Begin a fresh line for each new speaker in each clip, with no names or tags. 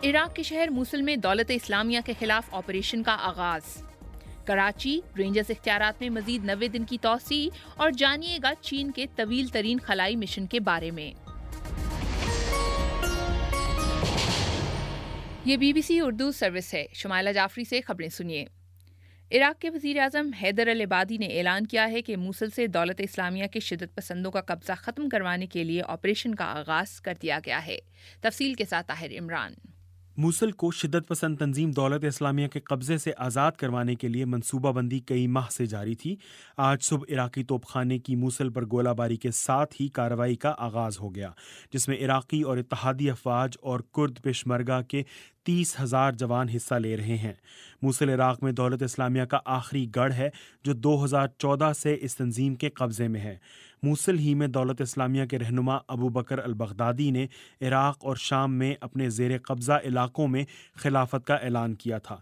عراق کے شہر موصل میں دولت اسلامیہ کے خلاف آپریشن کا آغاز. کراچی رینجرز اختیارات میں مزید 90 دن کی توسیع. اور جانیے گا چین کے طویل ترین خلائی مشن کے بارے میں. یہ BBC اردو سروس ہے. شمائلہ جعفری سے خبریں سنیے. عراق کے وزیر اعظم حیدر العبادی نے اعلان کیا ہے کہ موصل سے دولت اسلامیہ کے شدت پسندوں کا قبضہ ختم کروانے کے لیے آپریشن کا آغاز کر دیا گیا ہے. تفصیل کے ساتھ طاہر عمران.
موصل کو شدت پسند تنظیم دولت اسلامیہ کے قبضے سے آزاد کروانے کے لیے منصوبہ بندی کئی ماہ سے جاری تھی. آج صبح عراقی توپ خانے کی موصل پر گولہ باری کے ساتھ ہی کارروائی کا آغاز ہو گیا، جس میں عراقی اور اتحادی افواج اور کرد پیشمرگہ کے 30,000 جوان حصہ لے رہے ہیں. موصل عراق میں دولت اسلامیہ کا آخری گڑھ ہے جو 2014 سے اس تنظیم کے قبضے میں ہے. موصل ہی میں دولت اسلامیہ کے رہنما ابو بکر البغدادی نے عراق اور شام میں اپنے زیر قبضہ علاقوں میں خلافت کا اعلان کیا تھا.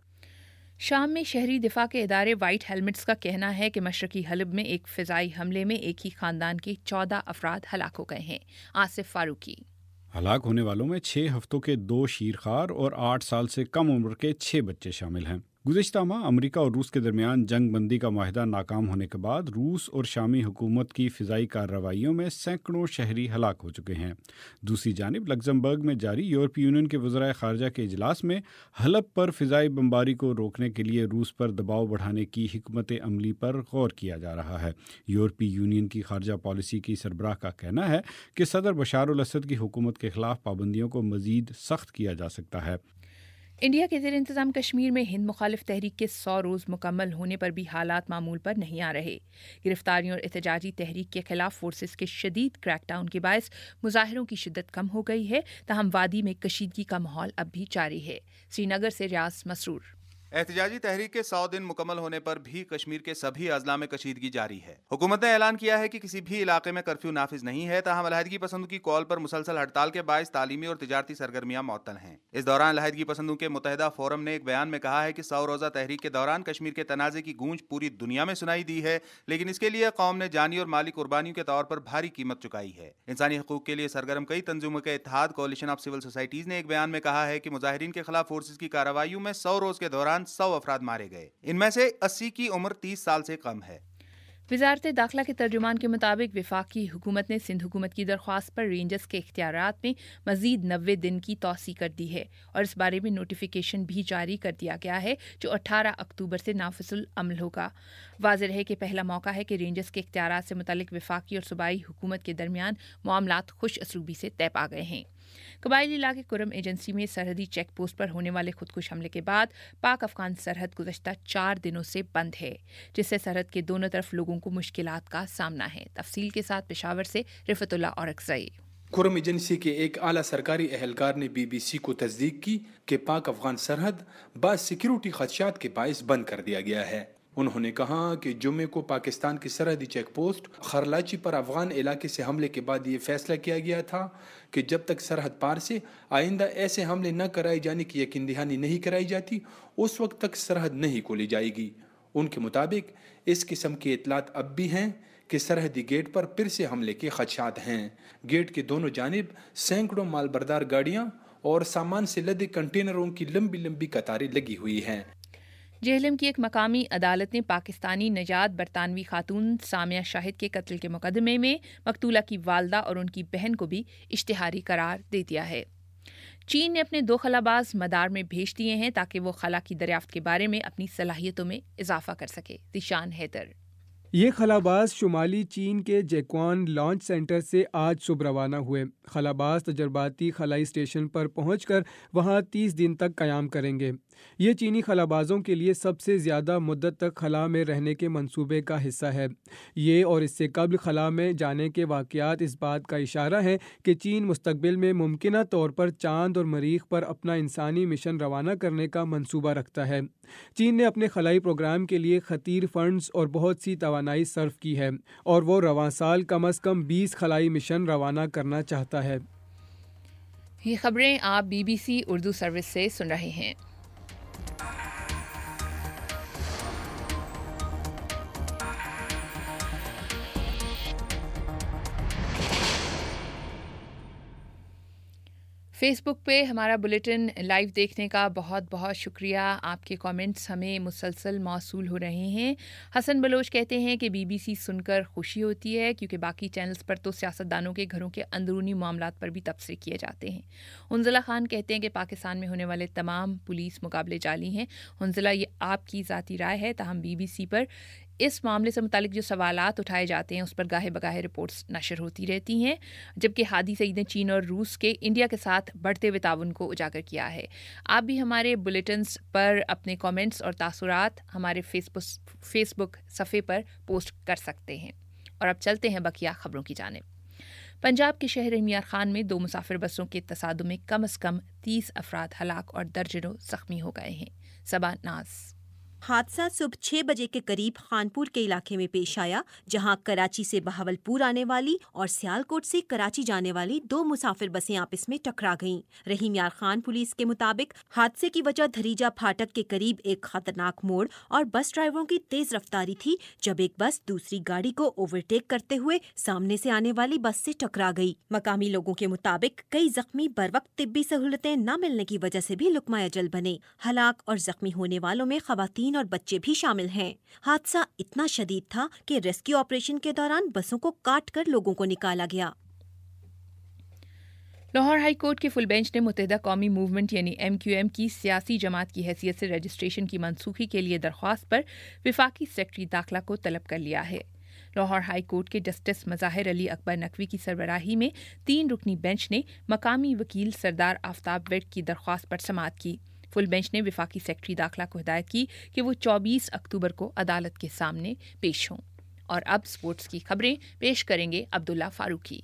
شام میں شہری دفاع کے ادارے وائٹ ہیلمٹس کا کہنا ہے کہ مشرقی حلب میں ایک فضائی حملے میں ایک ہی خاندان کے 14 افراد ہلاک ہو گئے ہیں. آصف فاروقی.
ہلاک ہونے والوں میں 6 ہفتوں کے 2 شیرخوار اور 8 سال سے کم عمر کے 6 بچے شامل ہیں. گزشتہ ماہ امریکہ اور روس کے درمیان جنگ بندی کا معاہدہ ناکام ہونے کے بعد روس اور شامی حکومت کی فضائی کارروائیوں میں سینکڑوں شہری ہلاک ہو چکے ہیں. دوسری جانب لگزمبرگ میں جاری یورپی یونین کے وزرائے خارجہ کے اجلاس میں حلب پر فضائی بمباری کو روکنے کے لیے روس پر دباؤ بڑھانے کی حکمت عملی پر غور کیا جا رہا ہے. یورپی یونین کی خارجہ پالیسی کی سربراہ کا کہنا ہے کہ صدر بشار الاسد کی حکومت کے خلاف پابندیوں کو مزید سخت کیا جا سکتا ہے.
انڈیا کے زیر انتظام کشمیر میں ہند مخالف تحریک کے 100 روز مکمل ہونے پر بھی حالات معمول پر نہیں آ رہے. گرفتاریوں اور احتجاجی تحریک کے خلاف فورسز کے شدید کریک ڈاؤن کے باعث مظاہروں کی شدت کم ہو گئی ہے، تاہم وادی میں کشیدگی کا ماحول اب بھی جاری ہے. سری نگر سے ریاض مسرور.
احتجاجی تحریک کے 100 دن مکمل ہونے پر بھی کشمیر کے سبھی اضلاع میں کشیدگی جاری ہے. حکومت نے اعلان کیا ہے کہ کسی بھی علاقے میں کرفیو نافذ نہیں ہے، تاہم علیحدگی پسندوں کی کال پر مسلسل ہڑتال کے باعث تعلیمی اور تجارتی سرگرمیاں معطل ہیں. اس دوران علیحدگی پسندوں کے متحدہ فورم نے ایک بیان میں کہا ہے کہ 100 روزہ تحریک کے دوران کشمیر کے تنازع کی گونج پوری دنیا میں سنائی دی ہے، لیکن اس کے لیے قوم نے جانی اور مالی قربانیوں کے طور پر بھاری قیمت چکائی ہے. انسانی حقوق کے لیے سرگرم کئی تنظیموں کے اتحاد کولیشن آف سول سوسائٹیز نے ایک بیان میں کہا ہے کہ مظاہرین کے خلاف فورسز کی کارروائیوں میں 100 روز کے دوران 100 افراد مارے گئے. ان میں سے 80 کی عمر 30 سال سے کم ہے.
وزارت داخلہ کے ترجمان کے مطابق وفاقی حکومت نے سندھ حکومت کی درخواست پر رینجرز کے اختیارات میں مزید 90 دن کی توسیع کر دی ہے اور اس بارے میں نوٹیفیکیشن بھی جاری کر دیا گیا ہے جو 18 اکتوبر سے نافذ العمل ہوگا. واضح رہے کہ پہلا موقع ہے کہ رینجرز کے اختیارات سے متعلق وفاقی اور صوبائی حکومت کے درمیان معاملات خوش اسلوبی سے طے پا گئے ہیں. قبائلی علاقے کرم ایجنسی میں سرحدی چیک پوسٹ پر ہونے والے خودکش حملے کے بعد پاک افغان سرحد گزشتہ 4 دنوں سے بند ہے، جس سے سرحد کے دونوں طرف لوگوں کو مشکلات کا سامنا ہے. تفصیل کے ساتھ پشاور سے رفعت اللہ اورکزئی.
کرم ایجنسی کے ایک اعلیٰ سرکاری اہلکار نے BBC کو تصدیق کی کہ پاک افغان سرحد بعض سیکیورٹی خدشات کے باعث بند کر دیا گیا ہے. انہوں نے کہا کہ جمعے کو پاکستان کی سرحدی چیک پوسٹ خرلاچی پر افغان علاقے سے حملے کے بعد یہ فیصلہ کیا گیا تھا کہ جب تک سرحد پار سے آئندہ ایسے حملے نہ کرائے جانے کی یقین دہانی نہیں کرائی جاتی اس وقت تک سرحد نہیں کھولی جائے گی. ان کے مطابق اس قسم کی اطلاعات اب بھی ہیں کہ سرحدی گیٹ پر پھر سے حملے کے خدشات ہیں. گیٹ کے دونوں جانب سینکڑوں مال بردار گاڑیاں اور سامان سے لدے کنٹینروں کی لمبی لمبی قطاریں لگی ہوئی ہیں.
جہلم کی ایک مقامی عدالت نے پاکستانی نژاد برطانوی خاتون سامیہ شاہد کے قتل کے مقدمے میں مقتولہ کی والدہ اور ان کی بہن کو بھی اشتہاری قرار دے دیا ہے. چین نے اپنے 2 خلاباز مدار میں بھیج دیے ہیں تاکہ وہ خلا کی دریافت کے بارے میں اپنی صلاحیتوں میں اضافہ کر سکے. ذیشان حیدر.
یہ خلاباز شمالی چین کے جیکوان لانچ سینٹر سے آج صبح روانہ ہوئے. خلاباز تجرباتی خلائی اسٹیشن پر پہنچ کر وہاں 30 دن تک قیام کریں گے. یہ چینی خلابازوں کے لیے سب سے زیادہ مدت تک خلا میں رہنے کے منصوبے کا حصہ ہے. یہ اور اس سے قبل خلا میں جانے کے واقعات اس بات کا اشارہ ہے کہ چین مستقبل میں ممکنہ طور پر چاند اور مریخ پر اپنا انسانی مشن روانہ کرنے کا منصوبہ رکھتا ہے. چین نے اپنے خلائی پروگرام کے لیے خطیر فنڈز اور بہت سی توانائی صرف کی ہے اور وہ رواں سال کم از کم 20 خلائی مشن روانہ کرنا چاہتا ہے.
یہ خبریں آپ BBC اردو سروس سے سن رہے ہیں. फेस बुक पे हमारा बुलेटिन लाइव देखने का बहुत बहुत शुक्रिया। आपके कमेंट्स हमें मुसलसल मौसूल हो रहे हैं। हसन बलोच कहते हैं कि बीबीसी सुनकर खुशी होती है क्योंकि बाकी चैनल्स पर तो सियासतदानों के घरों के अंदरूनी मामलात पर भी तबसरे किए जाते हैं। हुंजला खान कहते हैं कि पाकिस्तान में होने वाले तमाम पुलिस मुकाबले जाली हैं। हुंजला, ये आपकी ज़ाती राय है, ताहम बीबीसी पर इस मामले से मुतालिक जो सवालात उठाए जाते हैं उस पर गाहे बगाहे रिपोर्ट्स नशर होती रहती हैं, जबकि हादी सईद ने चीन और रूस के इंडिया के साथ बढ़ते हुए ताउन को उजागर किया है। आप भी हमारे बुलेटिन्स पर अपने कमेंट्स और तासुरात हमारे फेसबुक सफ़े पर पोस्ट कर सकते हैं। और अब चलते हैं बकिया खबरों की जानिब। पंजाब के शहर मियार खान में 2 मुसाफिर बसों के तसादुम में कम से कम 30 अफराद हलाक और दर्जनों जख्मी हो गए हैं। सबा नाज।
हादसा सुबह 6 बजे के करीब खानपुर के इलाके में पेश आया, जहां कराची से बहावलपुर आने वाली और सियालकोट से कराची जाने वाली 2 मुसाफिर बसें आपस में टकरा गईं। रहीम यार खान पुलिस के मुताबिक हादसे की वजह धरीजा फाटक के करीब एक खतरनाक मोड़ और बस ड्राइवरों की तेज रफ्तारी थी, जब एक बस दूसरी गाड़ी को ओवरटेक करते हुए सामने से आने वाली बस से टकरा गई। मकामी लोगों के मुताबिक कई जख्मी बरवक्त तिब्बी सहूलतें न मिलने की वजह से भी लुकमा अजल बने। हलाक और जख्मी होने वालों में खवातीन और बच्चे भी शामिल हैं। हादसा इतना शदीद था कि रेस्क्यू ऑपरेशन के दौरान बसों को काट कर लोगों को निकाला गया।
लाहौर हाई कोर्ट के फुल बेंच ने मुत्तहिदा कौमी मूवमेंट यानी MQM की सियासी जमात की हैसियत से रजिस्ट्रेशन की मनसूखी के लिए दरख्वास्त पर विफाकी सेक्रेटरी दाखिला को तलब कर लिया है। लाहौर हाई कोर्ट के जस्टिस मज़ाहिर अली अकबर नकवी की सरबराही में 3 रुकनी बेंच ने मकामी वकील सरदार आफ्ताब वेट की दरख्वास्त पर समाअत की। फुल बेंच ने विफाकी सेक्रेटरी दाखिला को हिदायत की कि वो 24 अक्टूबर को अदालत के सामने पेश हों। और अब स्पोर्ट्स की खबरें पेश करेंगे अब्दुल्ला फारूकी।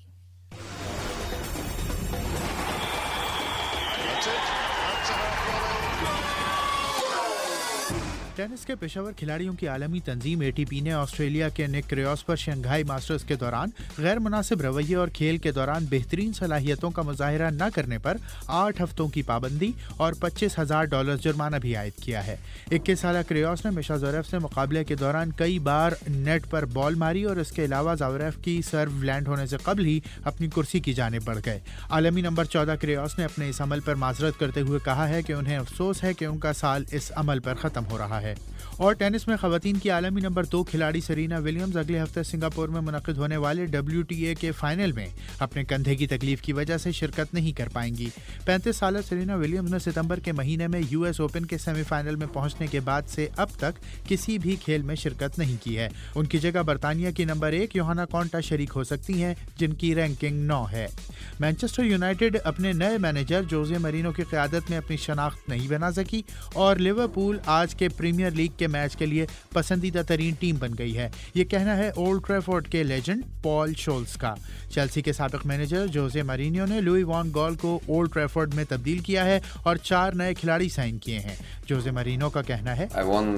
टेनिस के पेशेवर खिलाड़ियों की आलमी तंजीम ATP ने ऑस्ट्रेलिया के निक क्रियोस पर शंघाई मास्टर्स के दौरान गैर मुनासिब रवैये और खेल के दौरान बेहतरीन सलाहियतों का मुजाहिरा न करने पर 8 हफ्तों की पाबंदी और $25,000 जुर्माना भी आयद किया है। 21 साला क्रियोस ने मिशा ज़ोरेफ से मुकाबले के दौरान कई बार नेट पर बॉल मारी और इसके अलावा ज़ोरेफ की सर्व लैंड होने से कबल ही अपनी कुर्सी की जानिब बढ़ गए। आलमी नंबर 14 क्रियोस ने अपने इस अमल पर माजरत करते हुए कहा है कि उन्हें अफसोस है कि उनका साल इस अमल पर ख़त्म हो रहा है। और टेनिस में खवातीन की आलमी नंबर 2 खिलाड़ी सरीना विलियम्स अगले हफ्ते सिंगापुर में मुनक़िद होने वाले WTA के फाइनल में अपने कंधे की तकलीफ की वजह से शिरकत नहीं कर पाएंगी। 35 साल सरीना विलियम्स ने सितंबर के महीने में US ओपन के सेमीफाइनल में पहुंचने के बाद से अब तक किसी भी खेल में शिरकत नहीं की है। उनकी जगह बरतानिया की नंबर 1 योहाना कॉन्टा शरीक हो सकती हैं, जिनकी रैंकिंग 9 है। मैनचेस्टर यूनाइटेड अपने नए मैनेजर जोजे मरीनो की क़यादत में अपनी शनाख्त नहीं बना सकी और लिवरपूल आज के प्रीमियर लीग के मैच के लिए पसंदीदा तरीन टीम बन गई है। ये कहना है ओल्ड ट्रैफोर्ड के लेजेंड पॉल शोल्स का। चेल्सी के साबिक मैनेजर जोजे मरीनियो ने लुई वॉन गॉल को ओल्ड ट्रैफोर्ड में तब्दील किया है और 4 नए खिलाड़ी साइन किए हैं। जोजे मरीनो का कहना है,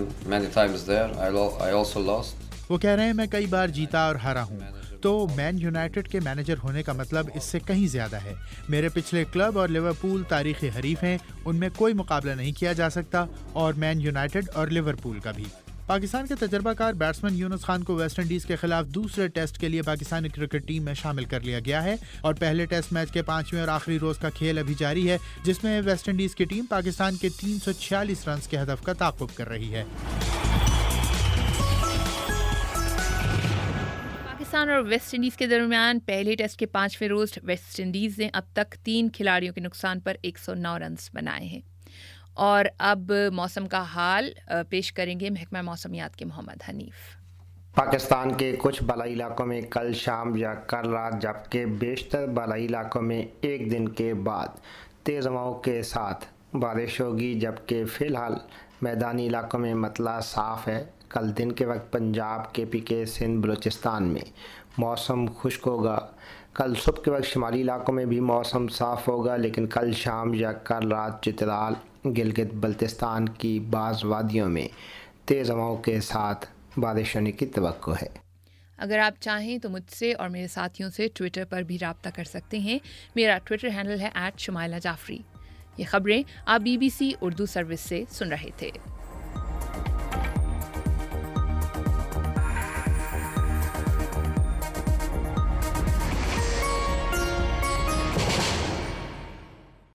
वो कह रहे हैं मैं कई बार जीता और हारा हूँ, तो मैन यूनाइटेड के मैनेजर होने का मतलब इससे कहीं ज़्यादा है। मेरे पिछले क्लब और लिवरपूल तारीखी हरीफ हैं, उनमें कोई मुकाबला नहीं किया जा सकता, और मैन यूनाइटेड और लिवरपूल का भी। पाकिस्तान के तजर्बाकार बैट्समैन यूनुस खान को वेस्ट इंडीज़ के खिलाफ दूसरे टेस्ट के लिए पाकिस्तानी क्रिकेट टीम में शामिल कर लिया गया है और पहले टेस्ट मैच के 5वें और आखिरी रोज़ का खेल अभी जारी है, जिसमें वेस्ट इंडीज़ की टीम पाकिस्तान के 346 रन के हदफ का ताक़ुब कर रही है।
पाकिस्तान और वेस्ट इंडीज़ के दरमियान पहले टेस्ट के 5वें रोज़ वेस्ट इंडीज़ ने अब तक 3 खिलाड़ियों के नुकसान पर 109 रन बनाए हैं। और अब मौसम का हाल पेश करेंगे महकमा मौसमियात के मोहम्मद हनीफ।
पाकिस्तान के कुछ बलाई इलाकों में कल शाम या कल रात, जबकि बेशतर बलाई इलाकों में एक दिन के बाद तेज़ हवाओं के साथ बारिश होगी, जबकि फ़िलहाल मैदानी इलाकों में मतला साफ़ है। कल दिन के वक्त पंजाब KPK सिंध बलूचिस्तान में मौसम खुश्क होगा। कल सुबह के वक्त शुमाली इलाकों में भी मौसम साफ़ होगा, लेकिन कल शाम या कल रात चित्राल, गिलगित बल्तिस्तान की बाज़ वादियों में तेज़ हवाओं के साथ बारिश होने की तवक्को है।
अगर आप चाहें तो मुझसे और मेरे साथियों से ट्विटर पर भी रब्ता कर सकते हैं। मेरा ट्विटर हैंडल है @शुमाइला जाफरी। ये खबरें आप BBC उर्दू सर्विस से सुन रहे थे।